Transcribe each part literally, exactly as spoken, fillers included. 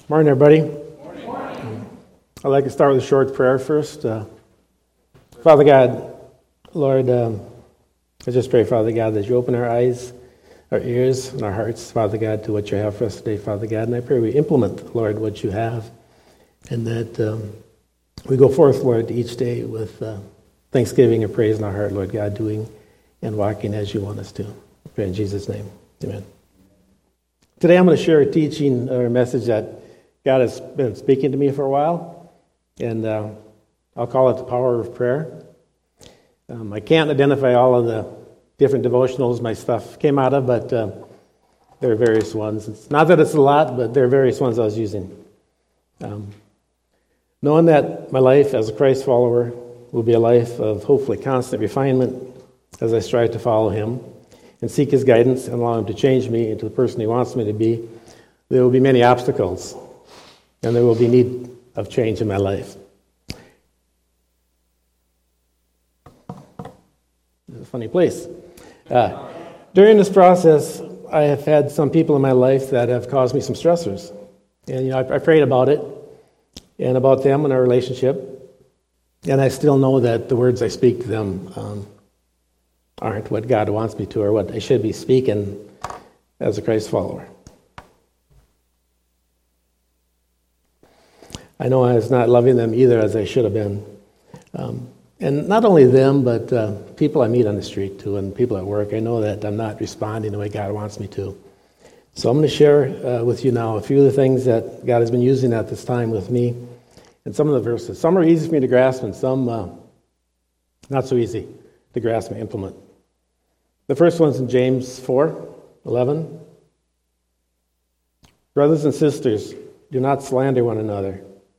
Morning, everybody. Morning. I'd like to start with a short prayer first. Uh, Father God, Lord, um, I just pray, Father God, that you open our eyes, our ears, and our hearts, Father God, to what you have for us today, Father God. And I pray we implement, Lord, what you have, and that um, we go forth, Lord, each day with uh, thanksgiving and praise in our heart, Lord God, doing and walking as you want us to. I pray in Jesus' name. Amen. Today I'm going to share a teaching or a message that God has been speaking to me for a while, and uh, I'll call it the power of prayer. Um, I can't identify all of the different devotionals my stuff came out of, but uh, there are various ones. It's not that it's a lot, but there are various ones I was using. Um, knowing that my life as a Christ follower will be a life of hopefully constant refinement as I strive to follow him and seek his guidance and allow him to change me into the person he wants me to be, there will be many obstacles, and there will be need of change in my life. It's a funny place. Uh, during this process, I have had some people in my life that have caused me some stressors. And, you know, I, I prayed about it and about them and our relationship, and I still know that the words I speak to them um, aren't what God wants me to or what I should be speaking as a Christ follower. I know I was not loving them either as I should have been. Um, and not only them, but uh, people I meet on the street too, and people at work. I know that I'm not responding the way God wants me to. So I'm going to share uh, with you now a few of the things that God has been using at this time with me, and some of the verses. Some are easy for me to grasp, and some uh, not so easy to grasp and implement. The first one's in James four eleven. Brothers and sisters, do not slander one another.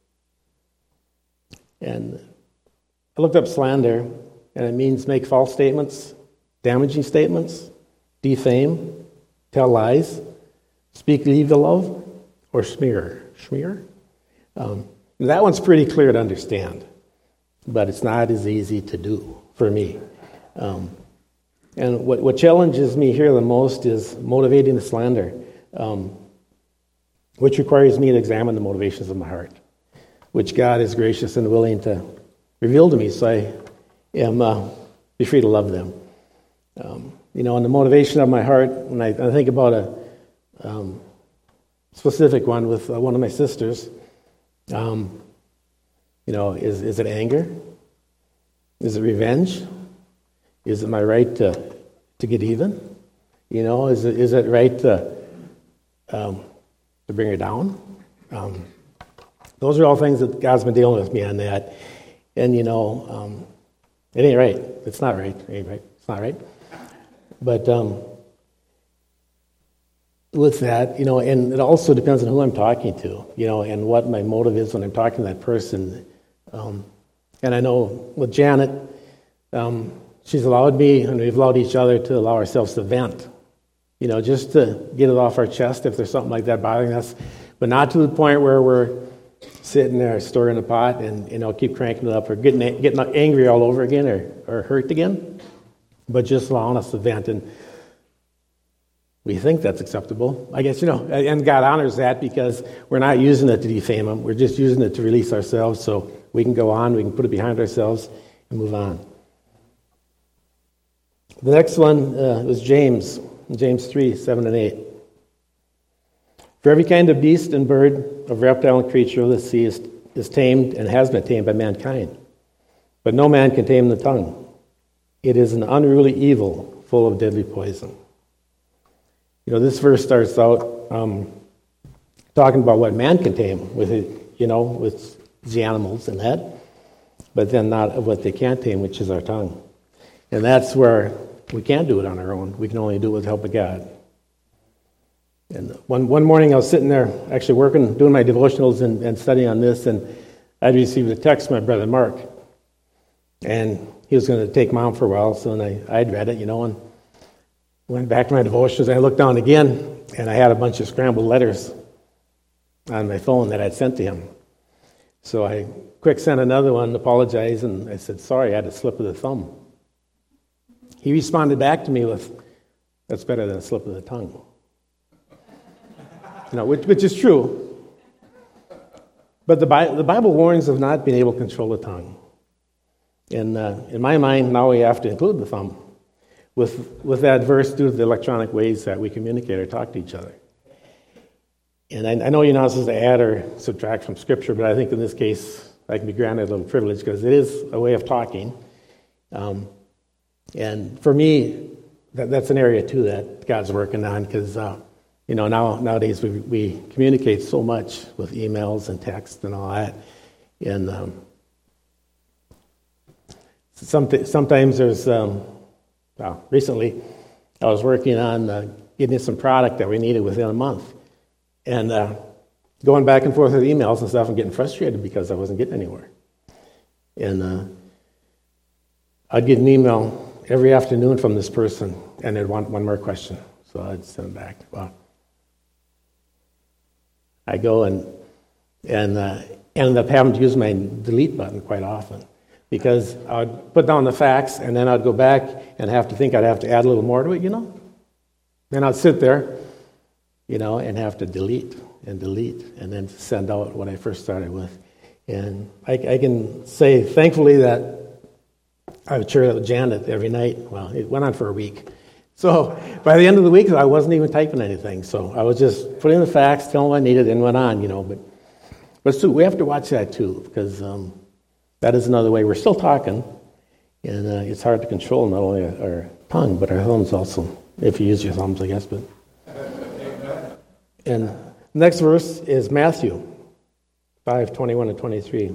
And I looked up slander, and it means make false statements, damaging statements, defame, tell lies, speak evil of, or smear. Smear? Um, that one's pretty clear to understand, but it's not as easy to do for me. Um, and what, what challenges me here the most is motivating the slander, um, which requires me to examine the motivations of my heart, which God is gracious and willing to reveal to me, so I am uh, be free to love them. Um, you know, and the motivation of my heart, when I, I think about a um, specific one with uh, one of my sisters, um, you know, is is it anger? Is it revenge? Is it my right to to get even? You know, is it is it right to um, to bring her down? Um, those are all things that God's been dealing with me on that. And, you know, um, it ain't right. It's not right. It ain't right. It's not right. But um, with that, you know, and it also depends on who I'm talking to, you know, and what my motive is when I'm talking to that person. Um, and I know with Janet, um, she's allowed me, and we've allowed each other to allow ourselves to vent, you know, just to get it off our chest if there's something like that bothering us, but not to the point where we're sitting there stirring the pot and, you know, keep cranking it up or getting getting angry all over again or, or hurt again, but just allowing us to vent. And we think that's acceptable. I guess, you know, and God honors that because we're not using it to defame him. We're just using it to release ourselves so we can go on, we can put it behind ourselves and move on. The next one uh, was James, James three, seven and eight. For every kind of beast and bird, of reptile and creature of the sea is, is tamed and has been tamed by mankind. But no man can tame the tongue. It is an unruly evil full of deadly poison. You know, this verse starts out um, talking about what man can tame with it, you know, with the animals and that, but then not of what they can't tame, which is our tongue. And that's where we can't do it on our own. We can only do it with the help of God. And one one morning I was sitting there actually working, doing my devotionals and, and studying on this, and I received a text from my brother Mark. And he was going to take mom for a while, so I, I'd read it, you know, and went back to my devotionals, and I looked down again, and I had a bunch of scrambled letters on my phone that I'd sent to him. So I quick sent another one, apologized, and I said, sorry, I had a slip of the thumb. He responded back to me with, that's better than a slip of the tongue. You know, which, which is true. But the Bible, the Bible warns of not being able to control the tongue. And uh, in my mind, now we have to include the thumb with, with that verse due to the electronic ways that we communicate or talk to each other. And I, I know you're not supposed to add or subtract from Scripture, but I think in this case, I can be granted a little privilege because it is a way of talking. Um, and for me, that, that's an area, too, that God's working on because, uh, you know, now nowadays we, we communicate so much with emails and text and all that. And um, some, sometimes there's, um, well, recently I was working on uh, getting some product that we needed within a month. And uh, going back and forth with emails and stuff and getting frustrated because I wasn't getting anywhere. And uh, I'd get an email every afternoon from this person, and they'd want one more question. So I'd send them back. Well, I go and and uh, ended up having to use my delete button quite often because I'd put down the facts, and then I'd go back and have to think I'd have to add a little more to it, you know? Then I'd sit there, you know, and have to delete and delete and then send out what I first started with. And I, I can say, thankfully, that I would share that with Janet every night. Well, it went on for a week. So by the end of the week, I wasn't even typing anything. So I was just putting the facts, telling what I needed, and went on, you know. But but so we have to watch that, too, because um, that is another way. We're still talking, and uh, it's hard to control not only our tongue, but our thumbs also, if you use your thumbs, I guess. But And the next verse is Matthew five, twenty-one and twenty-three.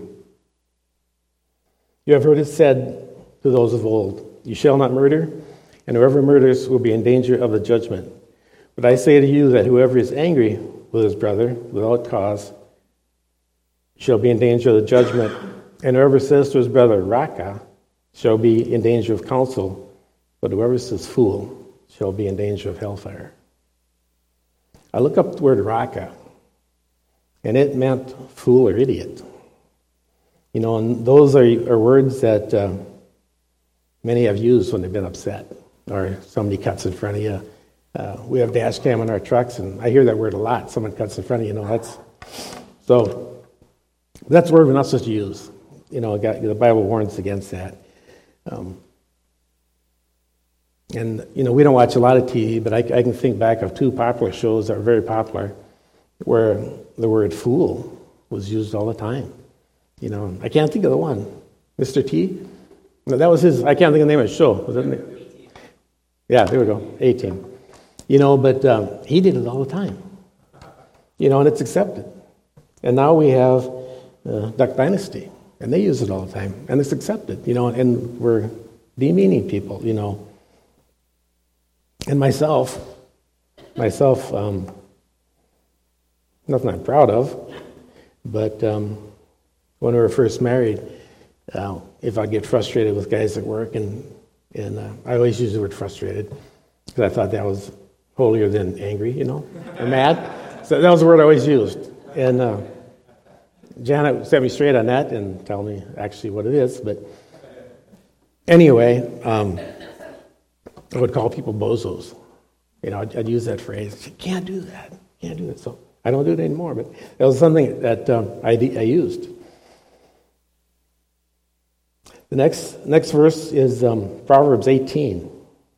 You have heard it said to those of old, you shall not murder, and whoever murders will be in danger of the judgment. But I say to you that whoever is angry with his brother without cause shall be in danger of the judgment, and whoever says to his brother, Raka, shall be in danger of counsel, but whoever says fool shall be in danger of hellfire. I look up the word Raka, and it meant fool or idiot. You know, and those are, are words that uh, many have used when they've been upset, or somebody cuts in front of you. Uh, we have dash cam in our trucks, and I hear that word a lot. Someone cuts in front of you, you know, that's... So, that's a word we're not supposed to use. You know, the Bible warns against that. Um, and, you know, we don't watch a lot of T V, but I, I can think back of two popular shows that were very popular where the word fool was used all the time. You know, I can't think of the one. Mister T? No, that was his, I can't think of the name of the show. Was it? A-Team. Yeah, there we go, A-Team. You know, but um, he did it all the time. You know, and it's accepted. And now we have uh, Duck Dynasty, and they use it all the time, and it's accepted. You know, and we're demeaning people, you know. And myself, myself, um, nothing I'm proud of, but um, when we were first married, uh, if I get frustrated with guys at work, and and uh, I always use the word frustrated, because I thought that was holier than angry, you know, or mad. So that was the word I always used. And uh, Janet set me straight on that and tell me actually what it is. But anyway, um, I would call people bozos. You know, I'd, I'd use that phrase. You can't do that. You can't do that. So I don't do it anymore. But it was something that um, I, I used. The next next verse is um, Proverbs eighteen,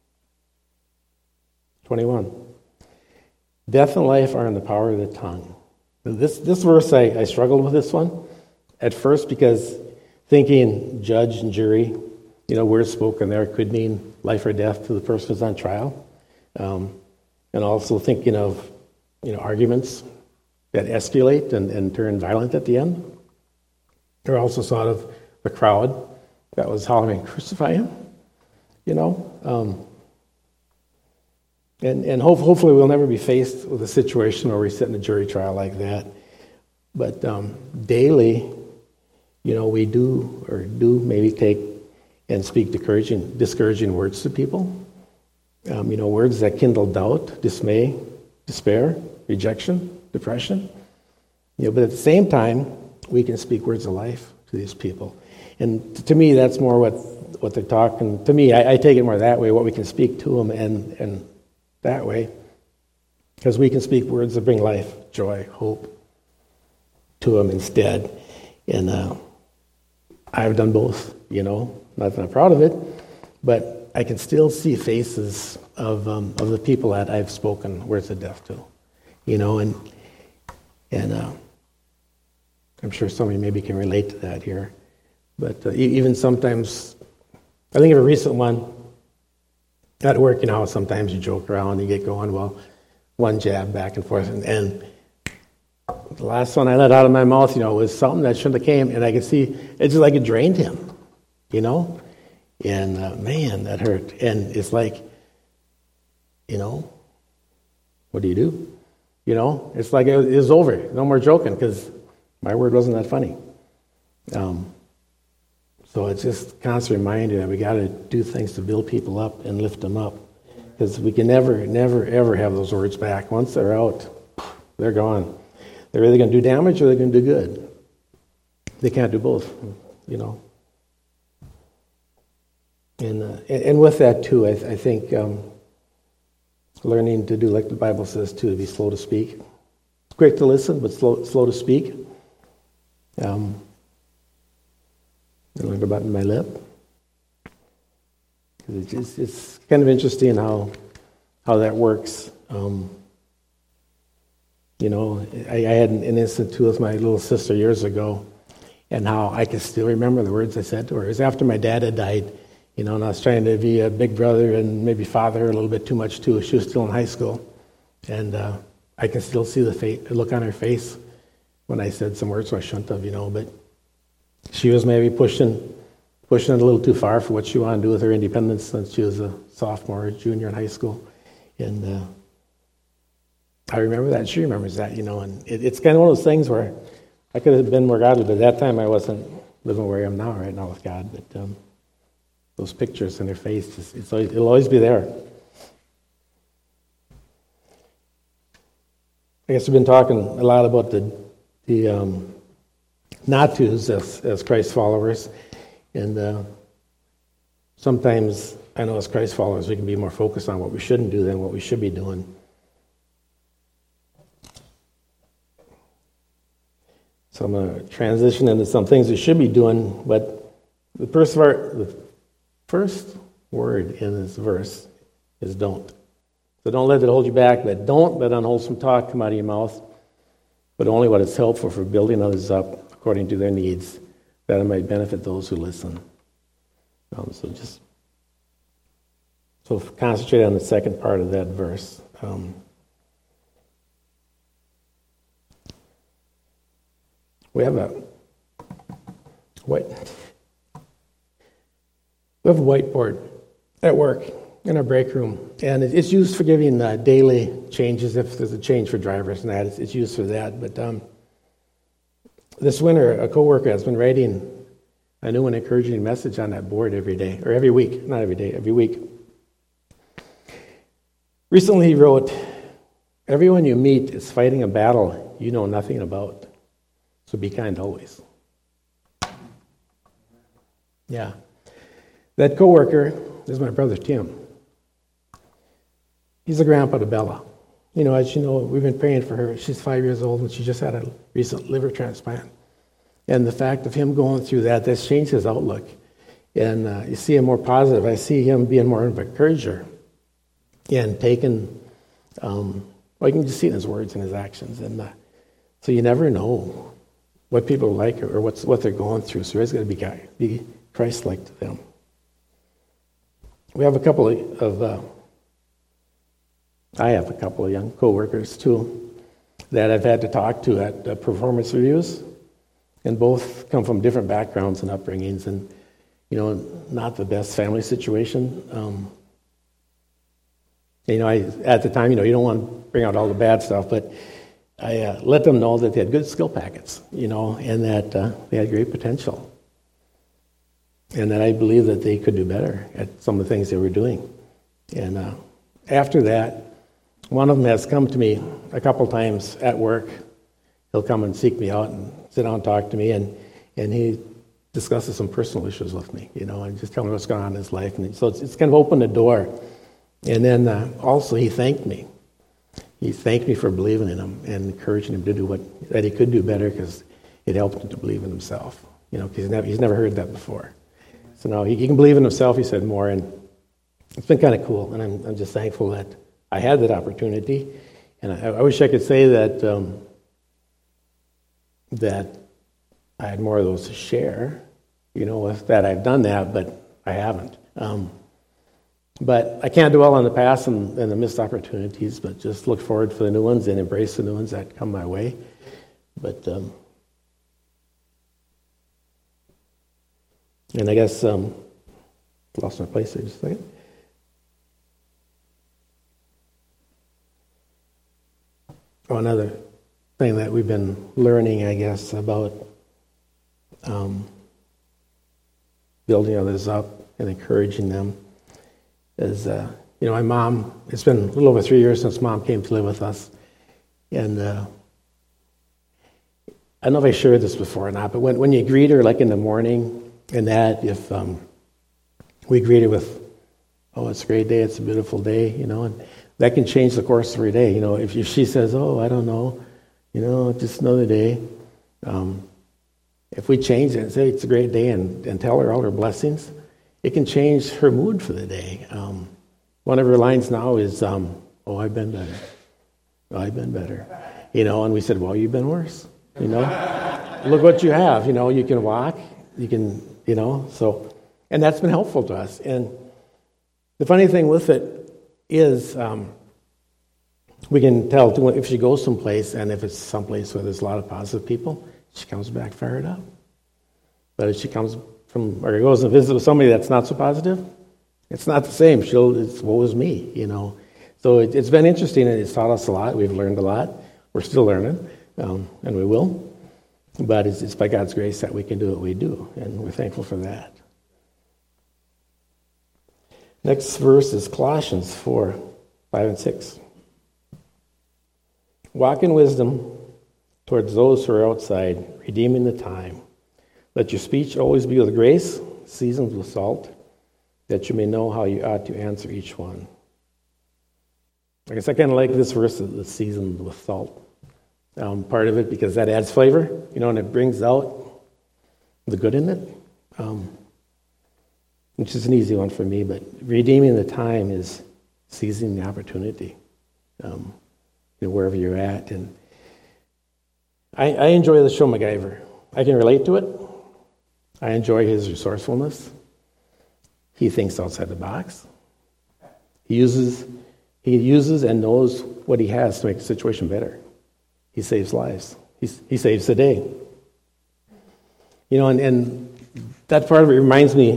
twenty-one. Death and life are in the power of the tongue. This this verse, I, I struggled with this one at first because thinking judge and jury, you know, words spoken there could mean life or death to the person who's on trial. Um, and also thinking of, you know, arguments that escalate and, and turn violent at the end. Or also thought of the crowd that was hollering, crucify him, you know. Um, and and hope, hopefully we'll never be faced with a situation where we sit in a jury trial like that. But um, daily, you know, we do or do maybe take and speak discouraging, discouraging words to people. Um, you know, words that kindle doubt, dismay, despair, rejection, depression. You know, but at the same time, we can speak words of life to these people. And to me, that's more what what they're talking. To me, I, I take it more that way, what we can speak to them, and, and that way, because we can speak words that bring life, joy, hope to them instead. And uh, I've done both, you know, not that I'm proud of it, but I can still see faces of um, of the people that I've spoken words of death to, you know, and and uh, I'm sure somebody maybe can relate to that here. But uh, e- even sometimes, I think of a recent one at work, you know how sometimes you joke around, you get going, well, one jab back and forth, and, and the last one I let out of my mouth, you know, was something that shouldn't have came, and I could see, it's just like it drained him, you know? And uh, man, that hurt. And it's like, you know, what do you do? You know, it's like it was over. No more joking, because my word wasn't that funny. Um, so it's just a constant reminder that we got to do things to build people up and lift them up, because we can never, never, ever have those words back. Once they're out, they're gone. They're either going to do damage or they're going to do good. They can't do both, you know. And uh, and with that too, I, th- I think um, learning to do like the Bible says too, to be slow to speak. It's quick to listen, but slow slow to speak. Um, I learned about my lip. It's, just, it's kind of interesting how how that works. Um, you know, I, I had an, an incident too with my little sister years ago, and how I can still remember the words I said to her. It was after my dad had died, you know, and I was trying to be a big brother and maybe father a little bit too much too. She was still in high school, and uh, I can still see the, fa- the look on her face when I said some words I shouldn't have, you know. But she was maybe pushing, pushing it a little too far for what she wanted to do with her independence since she was a sophomore or junior in high school, and uh, I remember that. She remembers that, you know. And it, it's kind of one of those things where I could have been more godly, but at that time I wasn't living where I am now, right now with God. But um, those pictures in her face, just, it's always, it'll always be there. I guess we've been talking a lot about the the um, not tos as, as Christ followers, and uh, sometimes I know as Christ followers we can be more focused on what we shouldn't do than what we should be doing. So I'm going to transition into some things we should be doing, but the first, the first word in this verse is don't. So don't let it hold you back, but don't let unwholesome talk come out of your mouth, but only what is helpful for building others up according to their needs, that it might benefit those who listen. Um, so just so concentrate on the second part of that verse. Um, We have a white. We have a whiteboard at work in our break room, and it's used for giving uh, daily changes if there's a change for drivers and that. It's, it's used for that. But um, this winter, a coworker has been writing a new and encouraging message on that board every day, or every week, not every day, every week. Recently, he wrote, "Everyone you meet is fighting a battle you know nothing about. So be kind always." Yeah. That coworker is my brother Tim. He's a grandpa to Bella. You know, as you know, we've been praying for her. She's five years old and she just had a recent liver transplant. And the fact of him going through that, that's changed his outlook. And uh, you see him more positive. I see him being more of an encourager and taking, um, well, you can just see it in his words and his actions. And uh, so you never know what people are like or what's what they're going through. So it's got to be, be Christ-like to them. We have a couple of, of uh, I have a couple of young co-workers too that I've had to talk to at uh, performance reviews, and both come from different backgrounds and upbringings, and you know, not the best family situation. Um, you know, I at the time, you know, you don't want to bring out all the bad stuff, but I uh, let them know that they had good skill packets, you know, and that uh, they had great potential. And that I believe that they could do better at some of the things they were doing. And uh, after that, one of them has come to me a couple times at work. He'll come and seek me out and sit down and talk to me, and, and he discusses some personal issues with me, you know, and just tell me what's going on in his life. And so it's, it's kind of opened the door. And then uh, also he thanked me. He thanked me for believing in him and encouraging him to do what that he could do better, because it helped him to believe in himself, you know, because he's never, he's never heard that before. So now he, he can believe in himself, he said, more, and it's been kind of cool, and I'm, I'm just thankful that I had that opportunity, and I, I wish I could say that um, that I had more of those to share, you know, with that I've done that, but I haven't. Um, but I can't dwell on the past and, and the missed opportunities, but just look forward for the new ones and embrace the new ones that come my way. But um, and I guess um, lost my place there just a second. Oh, another thing that we've been learning, I guess, about um, building others up and encouraging them is, uh, you know, my mom, it's been a little over three years since Mom came to live with us. And uh, I don't know if I shared this before or not, but when, when you greet her, like in the morning, and that, if um, we greet her with, oh, it's a great day, it's a beautiful day, you know, and that can change the course of her day. You know, if, if she says, oh, I don't know, you know, just another day, um, if we change it and say it's a great day and, and tell her all her blessings, it can change her mood for the day. Um, one of her lines now is, um, oh, I've been better. Oh, I've been better. You know, and we said, well, you've been worse. You know, look what you have. You know, you can walk, you can, you know, so, and that's been helpful to us. And the funny thing with it is um, we can tell if she goes someplace, and if it's someplace where there's a lot of positive people, she comes back fired up. But if she comes from, or goes and visits with somebody that's not so positive, it's not the same. She'll, it's woe is me, you know. So it, it's been interesting, and it's taught us a lot. We've learned a lot. We're still learning, um, and we will. But it's, it's by God's grace that we can do what we do, and we're thankful for that. Next verse is Colossians four, five and six. Walk in wisdom towards those who are outside, redeeming the time. Let your speech always be with grace, seasoned with salt, that you may know how you ought to answer each one. I guess I kind of like this verse, the seasoned with salt. Um, part of it because that adds flavor, you know, and it brings out the good in it, um, which is an easy one for me. But redeeming the time is seizing the opportunity, um, you know, wherever you're at. And I, I enjoy the show MacGyver. I can relate to it. I enjoy his resourcefulness. He thinks outside the box. He uses, he uses and knows what he has to make the situation better. He saves lives. He's, he saves the day. You know, and, and that part of it reminds me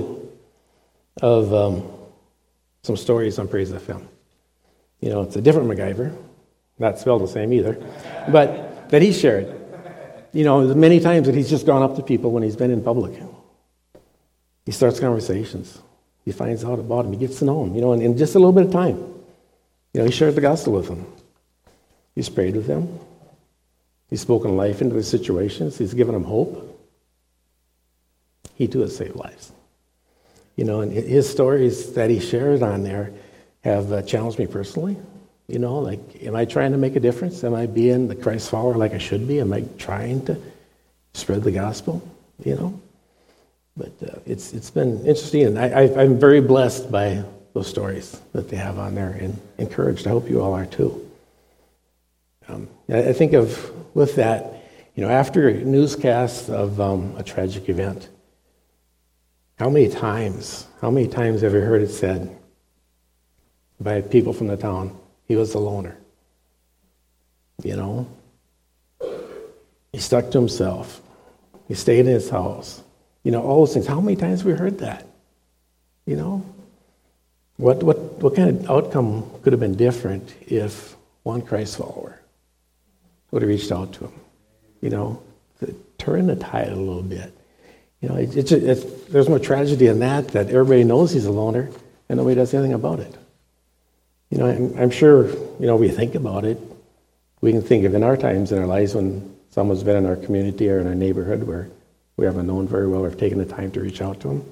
of um, some stories on Praise F M. You know, it's a different MacGyver, not spelled the same either, but that he shared. You know, many times that he's just gone up to people when he's been in public. He starts conversations. He finds out about them. He gets to know them, you know, in, in just a little bit of time. You know, he shared the gospel with them. He's prayed with them. He's spoken life into their situations. He's given them hope. He too has saved lives. You know, and his stories that he shares on there have uh, challenged me personally. You know, like, am I trying to make a difference? Am I being the Christ follower like I should be? Am I trying to spread the gospel? You know? But uh, it's it's been interesting, and I, I, I'm very blessed by those stories that they have on there, and encouraged. I hope you all are too. Um, I think of, with that, you know, after a newscast of um, a tragic event, how many times, how many times have you heard it said by people from the town, he was a loner? You know? He stuck to himself. He stayed in his house. You know, all those things. How many times have we heard that? You know? What what what kind of outcome could have been different if one Christ follower would have reached out to him? You know? To turn the tide a little bit. You know, it, it's, it's, there's more tragedy in that, that everybody knows he's a loner and nobody does anything about it. You know, I'm, I'm sure, you know, we think about it. We can think of in our times in our lives when someone's been in our community or in our neighborhood where we haven't known very well or have taken the time to reach out to them.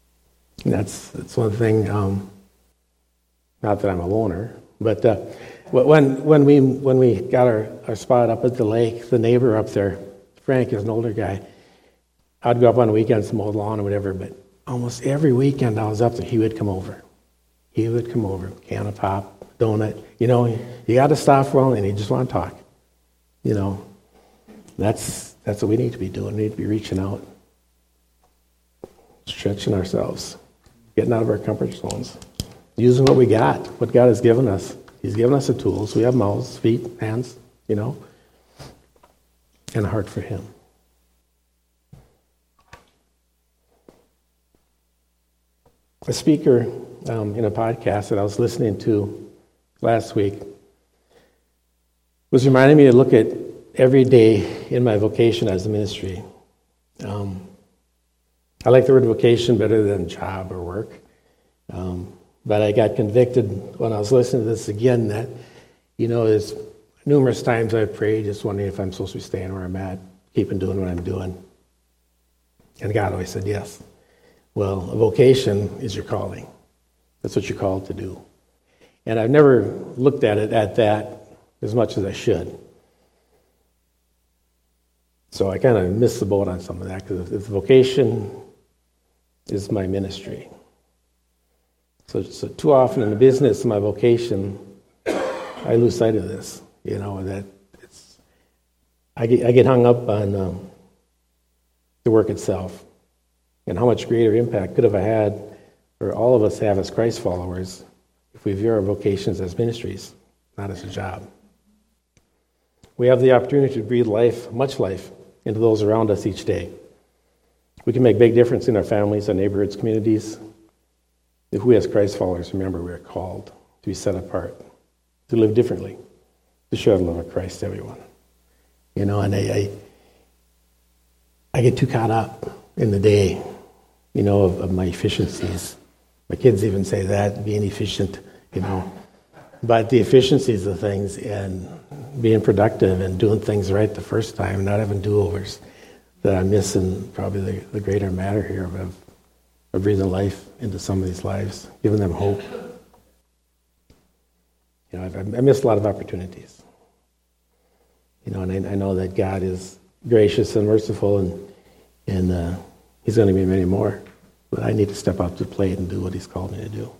And that's that's one thing, um, not that I'm a loner, but uh, When when we when we got our, our spot up at the lake, the neighbor up there, Frank, is an older guy. I'd go up on weekends to mow the lawn or whatever, but almost every weekend I was up there, he would come over. He would come over, can of pop, donut. You know, you got to stop for a while and you just want to talk. You know, that's that's what we need to be doing. We need to be reaching out, stretching ourselves, getting out of our comfort zones, using what we got, what God has given us. He's given us the tools. We have mouths, feet, hands, you know, and a heart for Him. A speaker um, in a podcast that I was listening to last week was reminding me to look at every day in my vocation as a ministry. Um, I like the word vocation better than job or work. Um, but I got convicted when I was listening to this again that, you know, there's numerous times I've prayed just wondering if I'm supposed to be staying where I'm at, keeping doing what I'm doing. And God always said yes. Well, a vocation is your calling. That's what you're called to do. And I've never looked at it at that as much as I should. So I kind of missed the boat on some of that, because if the vocation is my ministry. So, so too often in the business, my vocation, I lose sight of this. You know, that it's, I get, I get hung up on um, the work itself. And how much greater impact could have I had, or all of us have as Christ followers, if we view our vocations as ministries, not as a job. We have the opportunity to breathe life, much life, into those around us each day. We can make a big difference in our families, our neighborhoods, communities, if we as Christ followers remember we are called to be set apart, to live differently, to show the love of Christ to everyone. You know, and I, I, I get too caught up in the day, you know, of, of my efficiencies. My kids even say that, being efficient, you know. But the efficiencies of things and being productive and doing things right the first time, not having do-overs, that I'm missing probably the, the greater matter here of, of breathing life into some of these lives, giving them hope. You know, I've, I missed a lot of opportunities. You know, and I, I know that God is gracious and merciful, and and uh, He's going to be many more. But I need to step up to the plate and do what He's called me to do.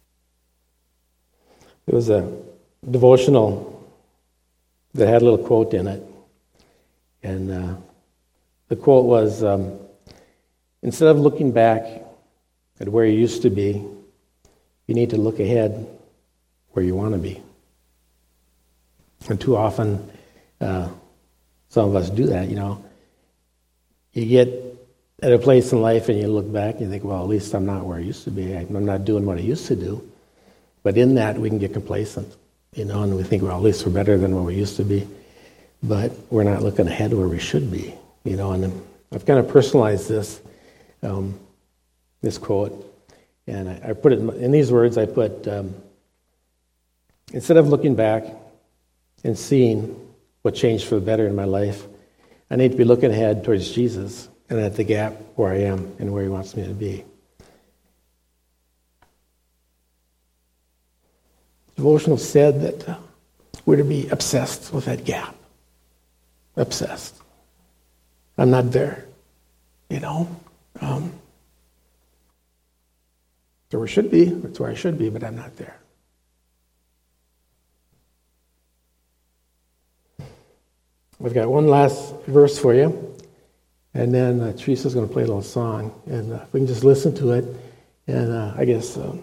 There was a devotional that had a little quote in it. And uh, the quote was, um, instead of looking back at where you used to be, you need to look ahead where you want to be. And too often, uh, some of us do that, you know. You get at a place in life and you look back and you think, well, at least I'm not where I used to be. I'm not doing what I used to do. But in that, we can get complacent, you know, and we think, well, at least we're better than what we used to be. But we're not looking ahead where we should be, you know. And I've kind of personalized this, um, this quote, and I, I put it in, in these words. I put, um, instead of looking back and seeing what changed for the better in my life, I need to be looking ahead towards Jesus and at the gap where I am and where He wants me to be. Devotional said that uh, we're to be obsessed with that gap. Obsessed. I'm not there, you know. Um, so we should be. That's where I should be, but I'm not there. We've got one last verse for you, and then uh, Teresa's going to play a little song, and uh, we can just listen to it, and uh, I guess um,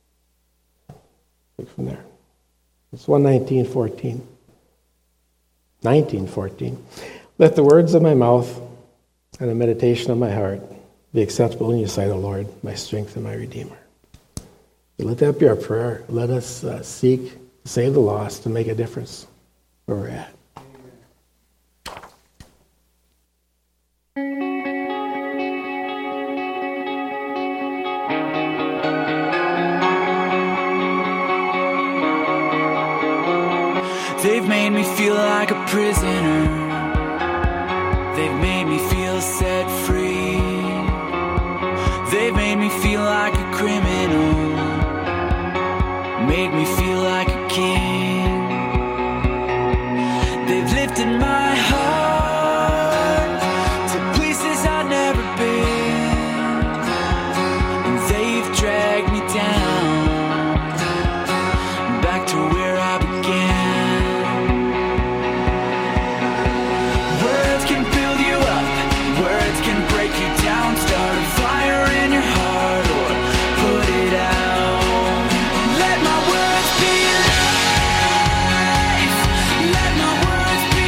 take from there. It's one nineteen fourteen. nineteen fourteen. Let the words of my mouth and the meditation of my heart be acceptable in your sight, O Lord, my strength and my Redeemer. Let that be our prayer. Let us uh, seek to save the lost and make a difference where we're at. They've made me feel like a prisoner. They've made me feel set free. They've made me feel like a criminal. Made me feel like a king. lifted my heart to places I'd never been, and they've dragged me down back to where I began. Words can build you up, words can break you down, start a fire in your heart or put it out. Let my words be life, let my words be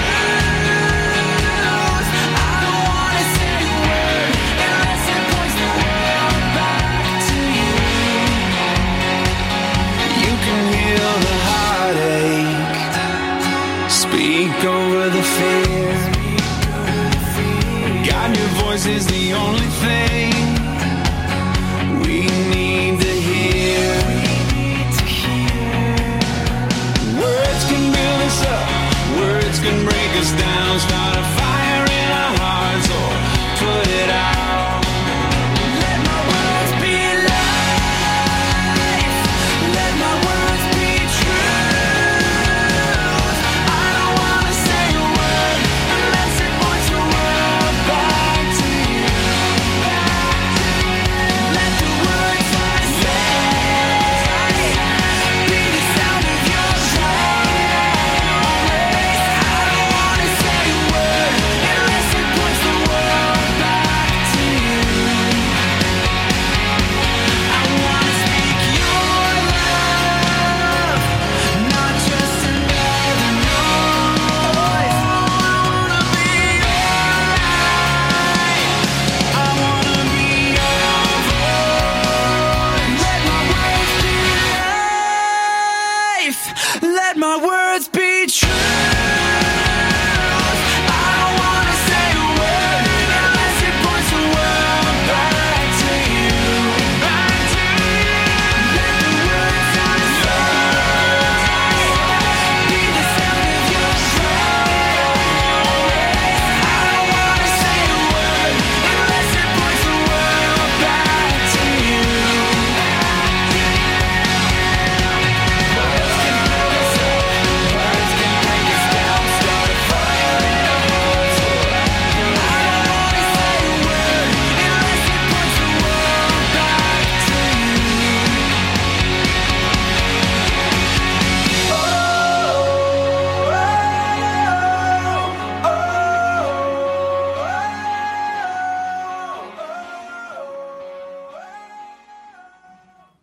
truth. I don't wanna say a word unless it points the world back to you. You can heal the heartache, speak over the fear. God, your voice is the only thing we need to hear. Words can build us up, words can break us down, start a fire in our hearts or put it out. Let my words be life, let my words be truth. I don't wanna say a word unless it points the world back to you. Let the words I say be the sound of your praise. I don't wanna say a word unless it points the world back to you. I wanna speak your love, not just another noise. I wanna be alright, I wanna be your voice. Let my words be life, let my words be true.